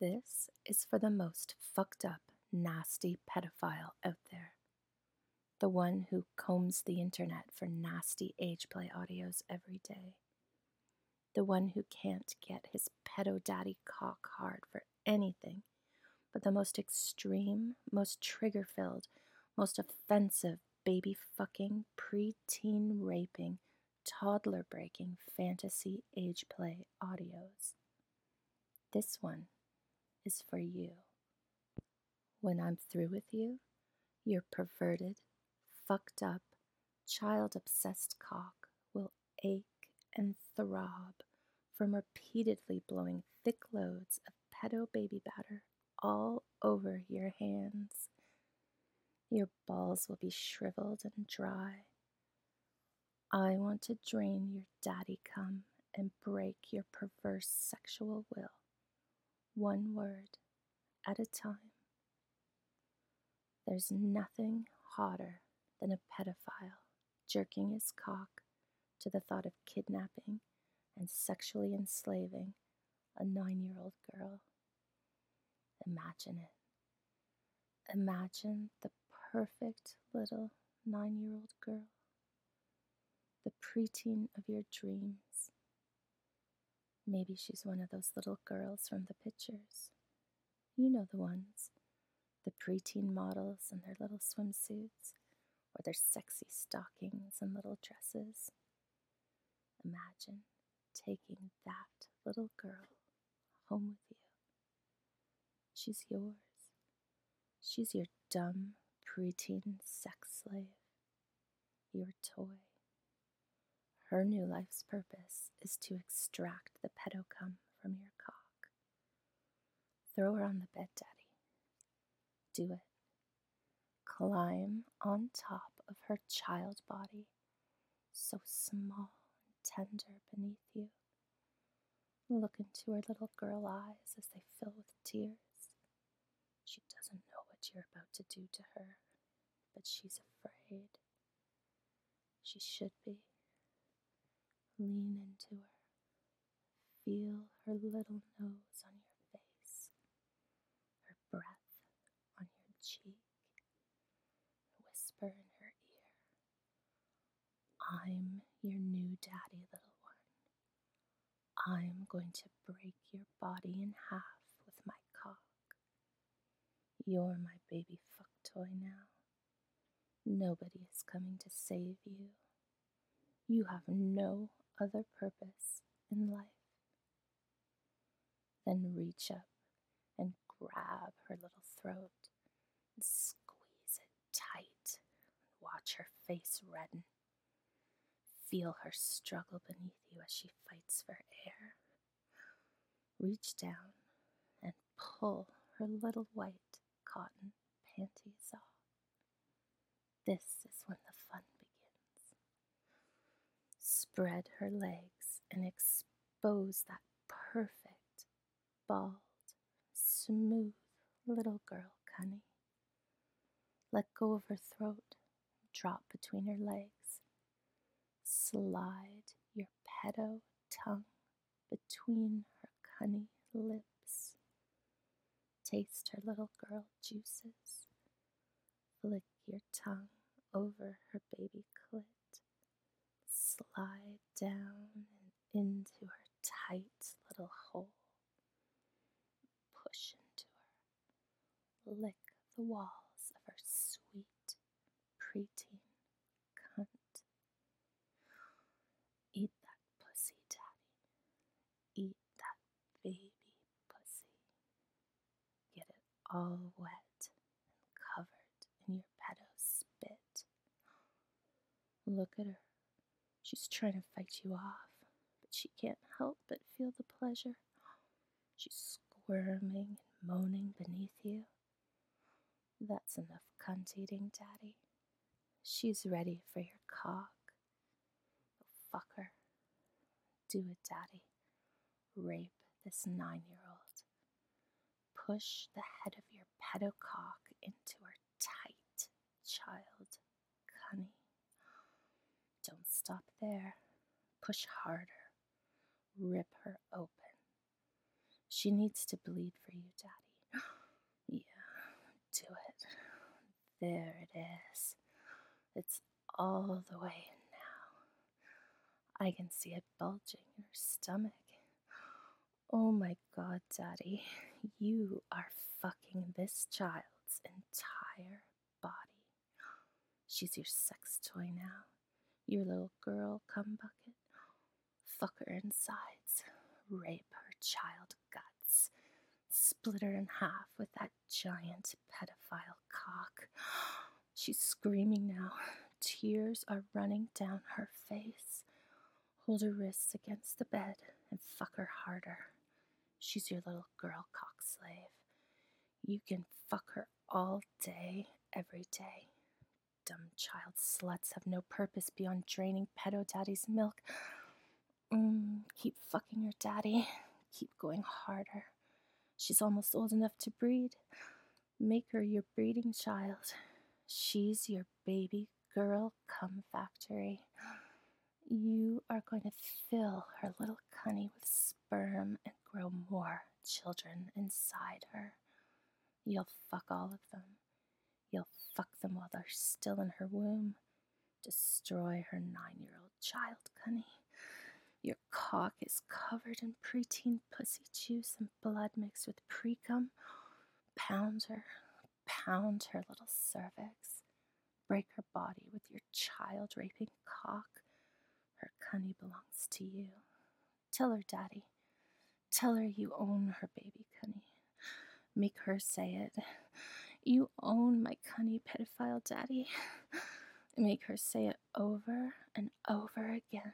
This is for the most fucked up, nasty pedophile out there. The one who combs the internet for nasty age play audios every day. The one who can't get his pedo daddy cock hard for anything but the most extreme, most trigger filled, most offensive baby fucking, pre-teen raping, toddler breaking fantasy age play audios. This one is for you. When I'm through with you, your perverted, fucked up, child obsessed cock will ache and throb from repeatedly blowing thick loads of pedo baby batter all over your hands. Your balls will be shriveled and dry. I want to drain your daddy cum and break your perverse sexual will, one word at a time. There's nothing hotter than a pedophile jerking his cock to the thought of kidnapping and sexually enslaving a 9-year-old girl. Imagine it. Imagine the perfect little 9-year-old girl, the preteen of your dreams. Maybe she's one of those little girls from the pictures. You know the ones. The preteen models in their little swimsuits, or their sexy stockings and little dresses. Imagine taking that little girl home with you. She's yours. She's your dumb preteen sex slave, your toy. Her new life's purpose is to extract the pedo cum from your cock. Throw her on the bed, Daddy. Do it. Climb on top of her child body, so small and tender beneath you. Look into her little girl eyes as they fill with tears. She doesn't know what you're about to do to her, but she's afraid. She should be. Lean into her. Feel her little nose on your face, her breath on your cheek. Whisper in her ear, I'm your new daddy, little one. I'm going to break your body in half with my cock. You're my baby fuck toy now. Nobody is coming to save you. You have no other purpose in life. Then reach up and grab her little throat and squeeze it tight. Watch her face redden. Feel her struggle beneath you as she fights for air. Reach down and pull her little white cotton panties off. This is when the fun begins. Spread her legs and expose that perfect, bald, smooth little girl cunny. Let go of her throat, drop between her legs. Slide your pedo tongue between her cunny lips. Taste her little girl juices. Flick your tongue over her baby clit. Slide down and into her tight little hole. Push into her. Lick the walls of her sweet preteen cunt. Eat that pussy, Daddy. Eat that baby pussy. Get it all wet and covered in your pedo spit. Look at her. She's trying to fight you off, but she can't help but feel the pleasure. She's squirming and moaning beneath you. That's enough cunt eating, Daddy. She's ready for your cock. Fuck her. Do it, Daddy. Rape this 9-year-old. Push the head of your pedo cock into her tight child cunny. Don't stop there. Push harder. Rip her open. She needs to bleed for you, Daddy. Yeah, do it. There it is. It's all the way in now. I can see it bulging in her stomach. Oh my god, Daddy. You are fucking this child's entire body. She's your sex toy now. Your little girl cum bucket. Fuck her insides. Rape her child guts. Split her in half with that giant pedophile cock. She's screaming now. Tears are running down her face. Hold her wrists against the bed and fuck her harder. She's your little girl cock slave. You can fuck her all day, every day. Dumb child sluts have no purpose beyond draining pedo daddy's milk. Keep fucking her daddy. Keep going harder. She's almost old enough to breed. Make her your breeding child. She's your baby girl cum factory. You are going to fill her little cunny with sperm and grow more children inside her. You'll fuck all of them. You'll fuck them while they're still in her womb. Destroy her 9-year-old child, cunny. Your cock is covered in preteen pussy juice and blood mixed with pre-cum. Pound her little cervix. Break her body with your child-raping cock. Her cunny belongs to you. Tell her, Daddy. Tell her you own her baby cunny. Make her say it. You own my cunny pedophile daddy. Make her say it over and over again.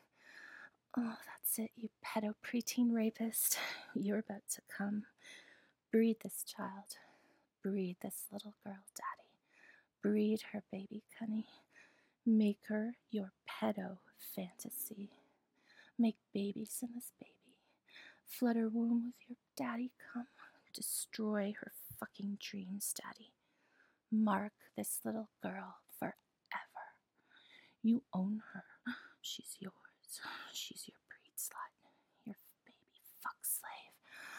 Oh, that's it, you pedo preteen rapist. You're about to come. Breed this child. Breed this little girl, Daddy. Breed her baby cunny. Make her your pedo fantasy. Make babies in this baby. Flood her womb with your daddy cum. Destroy her fucking dreams, Daddy. Mark this little girl forever. You own her. She's yours. She's your breed slut. Your baby fuck slave.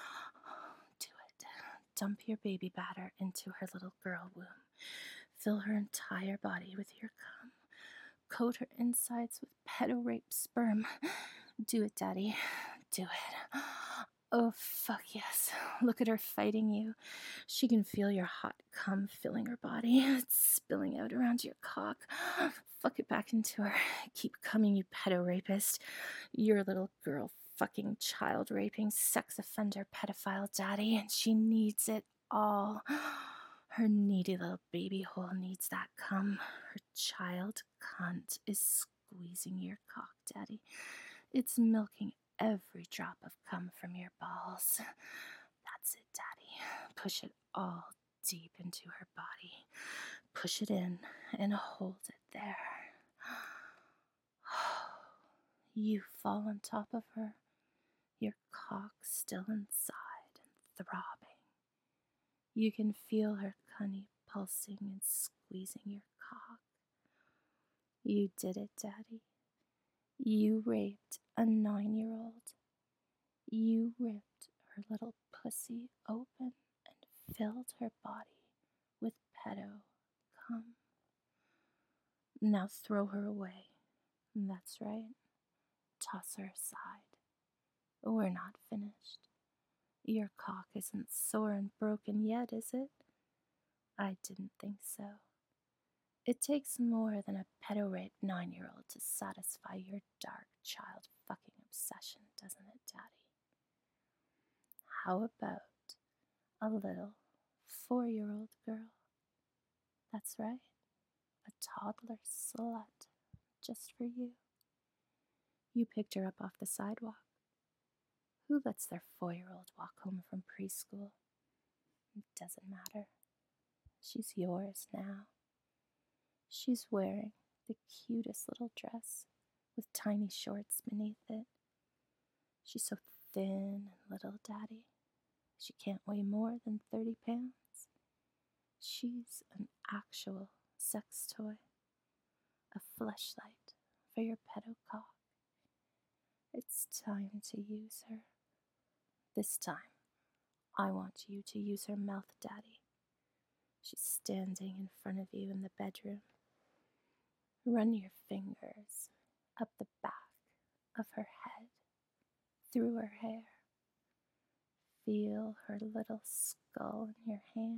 Do it. Dump your baby batter into her little girl womb. Fill her entire body with your cum. Coat her insides with pedo-rape sperm. Do it, Daddy. Do it. Oh, fuck yes. Look at her fighting you. She can feel your hot cum filling her body. It's spilling out around your cock. Fuck it back into her. Keep coming, you pedo rapist. Your little girl fucking child raping sex offender pedophile daddy, and she needs it all. Her needy little baby hole needs that cum. Her child cunt is squeezing your cock, Daddy. It's milking every drop of cum from your balls. That's it, Daddy. Push it all deep into her body. Push it in and hold it there. You fall on top of her, your cock still inside and throbbing. You can feel her cunny pulsing and squeezing your cock. You did it, Daddy. You raped a 9-year-old. You ripped her little pussy open and filled her body with pedo cum. Now throw her away. That's right. Toss her aside. We're not finished. Your cock isn't sore and broken yet, is it? I didn't think so. It takes more than a pedo-raped 9-year-old to satisfy your dark child fucking obsession, doesn't it, Daddy? How about a little 4-year-old girl? That's right, a toddler slut, just for you. You picked her up off the sidewalk. Who lets their 4-year-old walk home from preschool? It doesn't matter. She's yours now. She's wearing the cutest little dress with tiny shorts beneath it. She's so thin and little, Daddy. She can't weigh more than 30 pounds. She's an actual sex toy, a fleshlight for your pedo cock. It's time to use her. This time, I want you to use her mouth, Daddy. She's standing in front of you in the bedroom. Run your fingers up the back of her head, through her hair. Feel her little skull in your hand.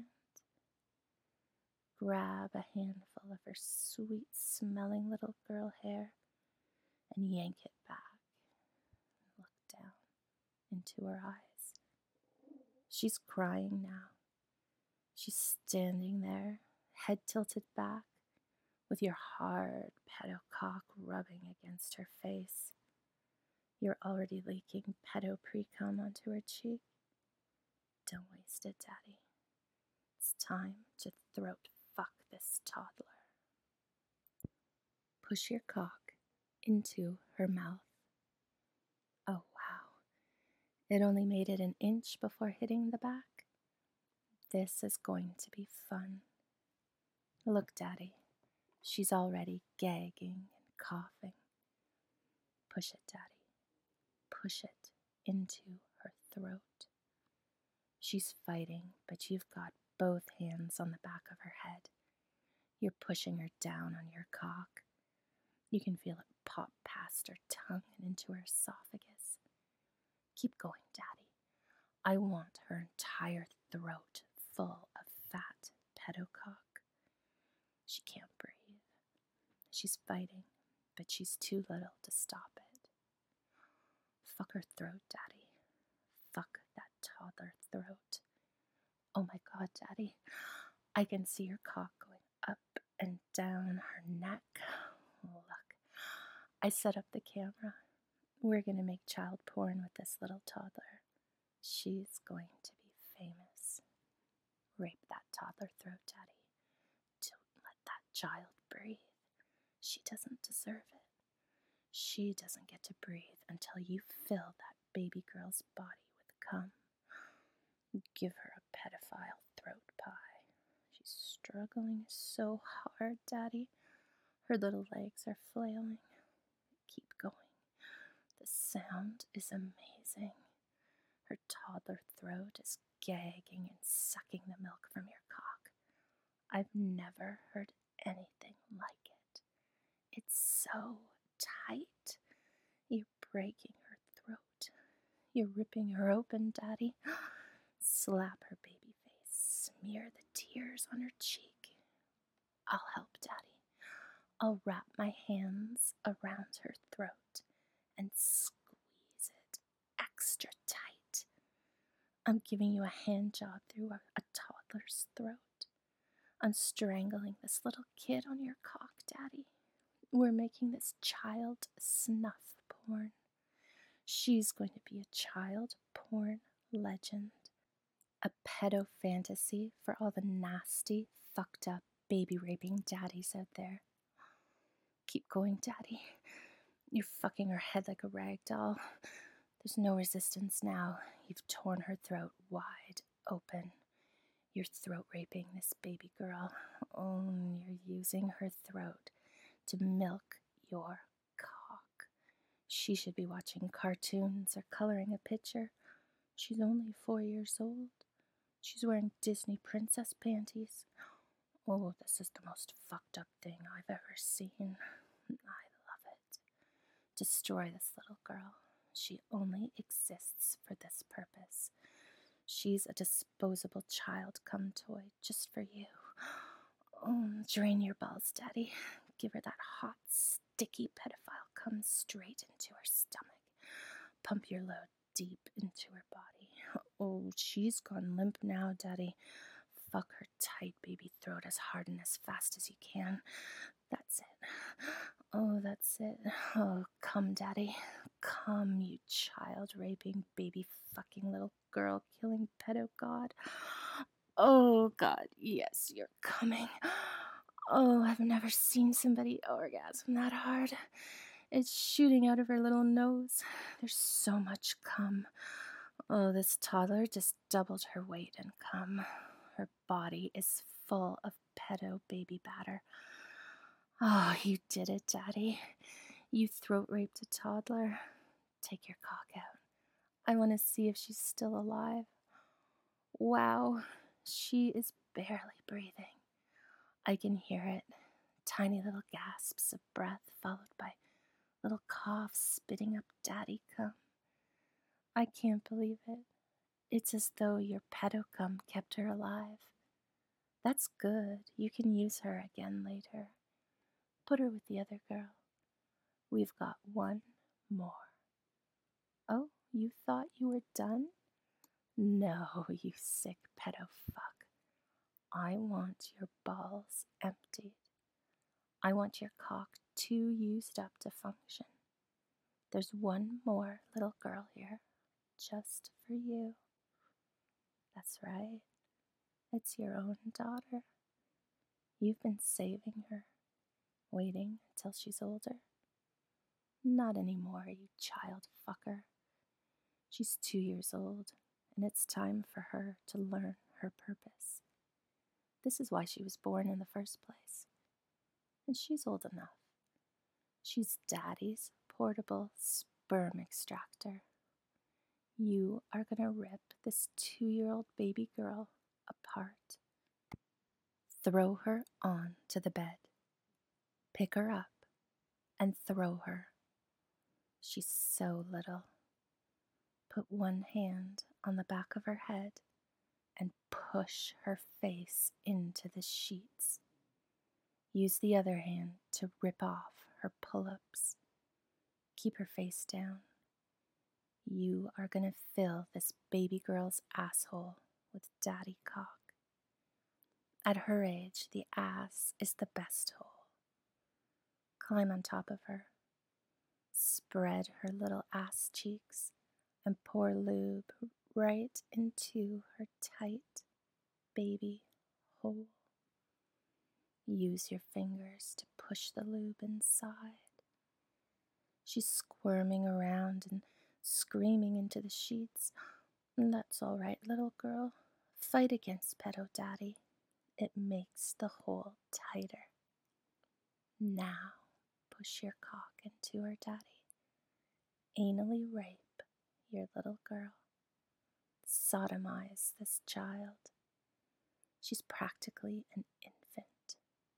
Grab a handful of her sweet-smelling little girl hair and yank it back. Look down into her eyes. She's crying now. She's standing there, head tilted back, with your hard pedo cock rubbing against her face. You're already leaking pedo pre-cum onto her cheek. Don't waste it, Daddy. It's time to throat fuck this toddler. Push your cock into her mouth. Oh, wow. It only made it an inch before hitting the back. This is going to be fun. Look, Daddy. She's already gagging and coughing. Push it, Daddy. Push it into her throat. She's fighting, but you've got both hands on the back of her head. You're pushing her down on your cock. You can feel it pop past her tongue and into her esophagus. Keep going, Daddy. I want her entire throat full of fat pedocock. She can't breathe. She's fighting, but she's too little to stop it. Fuck her throat, Daddy. Fuck that toddler throat. Oh my God, Daddy. I can see her cock going up and down her neck. Look, I set up the camera. We're going to make child porn with this little toddler. She's going to be famous. Rape that toddler throat, Daddy. Don't let that child breathe. She doesn't deserve it. She doesn't get to breathe until you fill that baby girl's body with cum. Give her a pedophile throat pie. She's struggling so hard, Daddy. Her little legs are flailing. Keep going. The sound is amazing. Her toddler throat is gagging and sucking the milk from your cock. I've never heard anything like it. It's so tight. You're breaking her throat. You're ripping her open, Daddy. Slap her baby face. Smear the tears on her cheek. I'll help, Daddy. I'll wrap my hands around her throat and squeeze it extra tight. I'm giving you a hand job through a toddler's throat. I'm strangling this little kid on your cock, Daddy. We're making this child snuff porn. She's going to be a child porn legend. A pedo fantasy for all the nasty, fucked up, baby raping daddies out there. Keep going, Daddy. You're fucking her head like a rag doll. There's no resistance now. You've torn her throat wide open. You're throat raping this baby girl. Oh, you're using her throat to milk your cock. She should be watching cartoons or coloring a picture. She's only 4 years old. She's wearing Disney princess panties. Oh, this is the most fucked up thing I've ever seen. I love it. Destroy this little girl. She only exists for this purpose. She's a disposable child cum toy just for you. Oh, drain your balls, Daddy. Give her that hot, sticky pedophile cum straight into her stomach. Pump your load deep into her body. Oh, she's gone limp now, Daddy. Fuck her tight baby throat as hard and as fast as you can. That's it. Oh, that's it. Oh, come, Daddy. Come, you child-raping, baby-fucking little girl-killing pedo god. Oh, God, yes, you're coming. Oh, I've never seen somebody orgasm that hard. It's shooting out of her little nose. There's so much cum. Oh, this toddler just doubled her weight in cum. Her body is full of pedo baby batter. Oh, you did it, Daddy. You throat raped a toddler. Take your cock out. I want to see if she's still alive. Wow, she is barely breathing. I can hear it. Tiny little gasps of breath followed by little coughs spitting up daddy cum. I can't believe it. It's as though your pedo cum kept her alive. That's good. You can use her again later. Put her with the other girl. We've got one more. Oh, you thought you were done? No, you sick pedo fuck. I want your balls emptied. I want your cock too used up to function. There's one more little girl here, just for you. That's right. It's your own daughter. You've been saving her, waiting until she's older. Not anymore, you child fucker. She's 2 years old, and it's time for her to learn her purpose. This is why she was born in the first place. And she's old enough. She's Daddy's portable sperm extractor. You are gonna rip this 2-year-old baby girl apart. Throw her onto the bed. Pick her up and throw her. She's so little. Put one hand on the back of her head and push her face into the sheets. Use the other hand to rip off her pull-ups. Keep her face down. You are gonna fill this baby girl's asshole with daddy cock. At her age, the ass is the best hole. Climb on top of her. Spread her little ass cheeks and pour lube right into her tight baby hole. Use your fingers to push the lube inside. She's squirming around and screaming into the sheets. That's all right, little girl. Fight against pedo daddy. It makes the hole tighter. Now, push your cock into her daddy. Anally rape your little girl. Sodomize this child. She's practically an infant.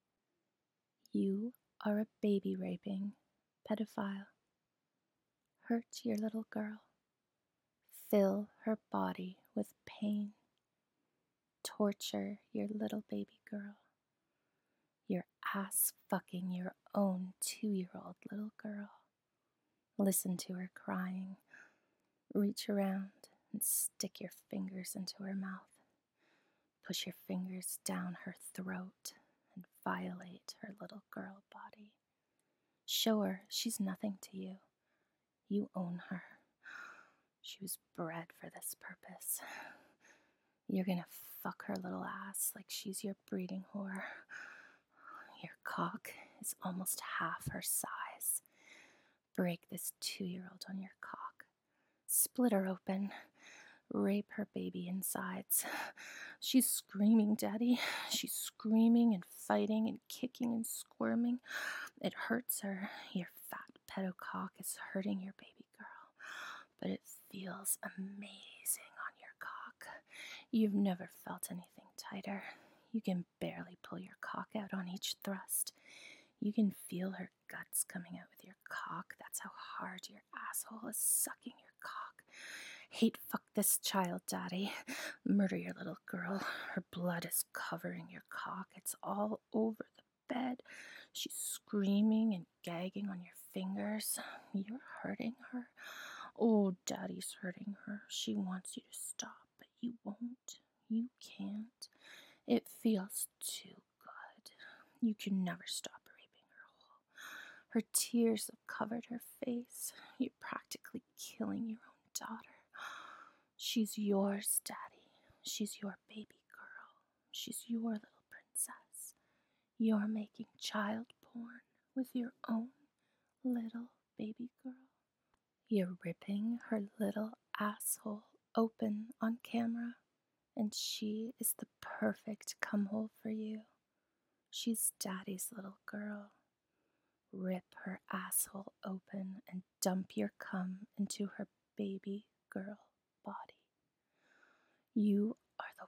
You are a baby raping pedophile. Hurt your little girl. Fill her body with pain. Torture your little baby girl. You're ass fucking your own 2-year-old little girl. Listen to her crying. Reach around and stick your fingers into her mouth. Push your fingers down her throat and violate her little girl body. Show her she's nothing to you. You own her. She was bred for this purpose. You're gonna fuck her little ass like she's your breeding whore. Your cock is almost half her size. Break this 2-year-old on your cock. Split her open. Rape her baby insides. She's screaming, Daddy. She's screaming and fighting and kicking and squirming. It hurts her. Your fat pedo cock is hurting your baby girl, but it feels amazing on your cock. You've never felt anything tighter. You can barely pull your cock out on each thrust. You can feel her guts coming out with your cock. That's how hard your asshole is sucking your cock. Hate fuck this child, Daddy. Murder your little girl. Her blood is covering your cock. It's all over the bed. She's screaming and gagging on your fingers. You're hurting her. Oh, Daddy's hurting her. She wants you to stop, but you won't. You can't. It feels too good. You can never stop raping her whole. Her tears have covered her face. You're practically killing your own daughter. She's yours, Daddy. She's your baby girl. She's your little princess. You're making child porn with your own little baby girl. You're ripping her little asshole open on camera, and she is the perfect cumhole for you. She's Daddy's little girl. Rip her asshole open and dump your cum into her baby girl body. You are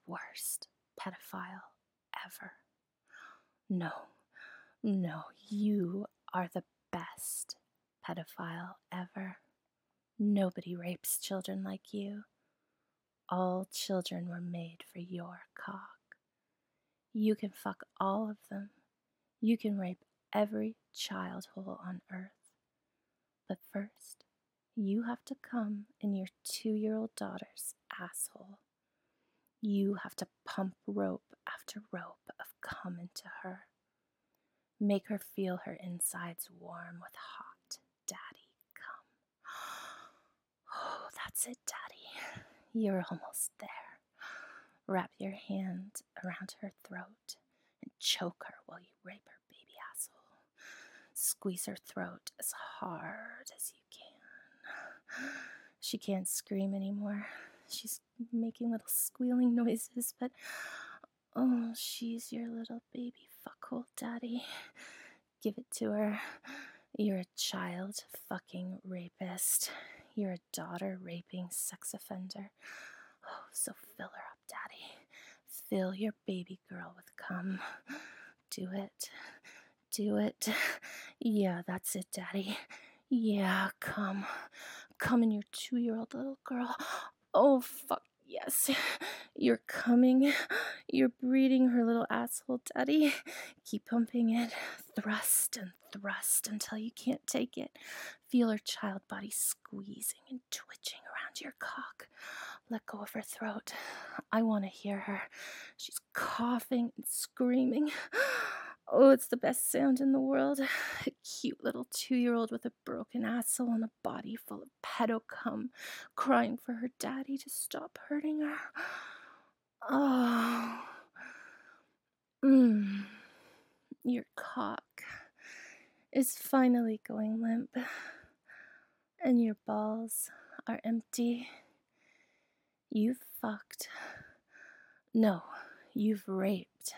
worst pedophile ever. No, no, you are the best pedophile ever. Nobody rapes children like you. All children were made for your cock. You can fuck all of them. You can rape every child hole on earth. But first, you have to come in your 2-year-old daughter's asshole. You have to pump rope after rope of cum into her. Make her feel her insides warm with hot daddy cum. Oh, that's it, daddy. You're almost there. Wrap your hand around her throat and choke her while you rape her baby asshole. Squeeze her throat as hard as you can. She can't scream anymore. She's making little squealing noises, but oh, she's your little baby fuckhole, daddy. Give it to her. You're a child fucking rapist. You're a daughter raping sex offender. Oh, so fill her up, daddy. Fill your baby girl with cum. Do it. Do it. Yeah, that's it, daddy. Yeah, come. Come in your 2-year-old little girl. Oh, fuck yes. You're coming. You're breeding her little asshole, daddy. Keep pumping it. Thrust and thrust until you can't take it. Feel her child body squeezing and twitching around your cock. Let go of her throat. I want to hear her. She's coughing and screaming. Oh, it's the best sound in the world. A cute little 2-year-old with a broken asshole and a body full of pedo cum, crying for her daddy to stop hurting her. Oh. Your cock is finally going limp, and your balls are empty. You've fucked. No, you've raped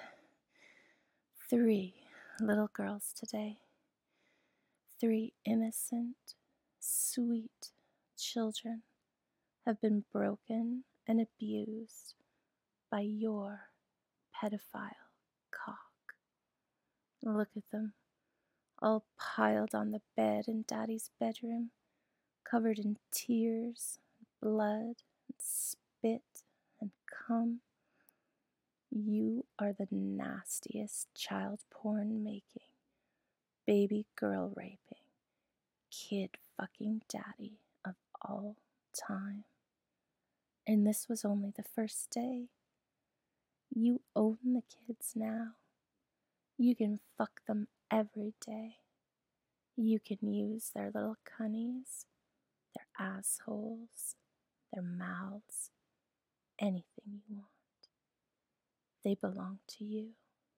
3 little girls today. 3 innocent, sweet children have been broken and abused by your pedophile cock. Look at them, all piled on the bed in Daddy's bedroom, covered in tears, blood, and spit, and cum. You are the nastiest child porn making, baby girl raping, kid fucking daddy of all time. And this was only the first day. You own the kids now. You can fuck them every day. You can use their little cunnies, their assholes, their mouths, anything you want. They belong to you.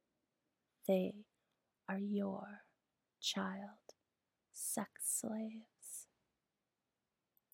They are your child sex slave.